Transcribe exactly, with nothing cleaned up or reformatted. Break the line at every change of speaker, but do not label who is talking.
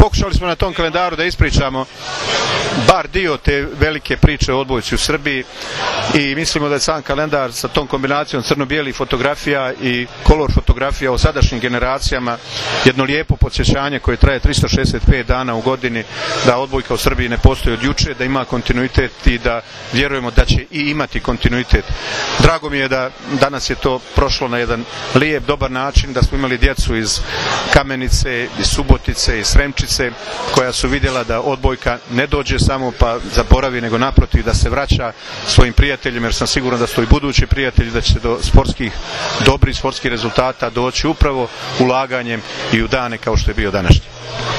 Pokušali smo na tom kalendaru da ispričamo bar dio te velike priče o odbojci u Srbiji i mislimo da je sam kalendar sa tom kombinacijom crno-bijelih fotografija i kolor fotografija o sadašnjim generacijama jedno lijepo podsjećanje koje traje tristo šezdeset pet dana u godini, da odbojka u Srbiji ne postoji od juče, da ima kontinuitet i da vjerujemo da će i imati kontinuitet. Drago mi je da danas je to prošlo na jedan lijep, dobar način, da smo imali djecu iz Kamenice, iz Subotice, iz Sremčice, koja su vidjela da odbojka ne dođe samo pa zaboravi, nego naprotiv da se vraća svojim prijateljima, jer sam siguran da su to i budući prijatelji, da će se do sportskih, dobrih sportskih rezultata doći upravo ulaganjem i u dane kao što je bio današnji.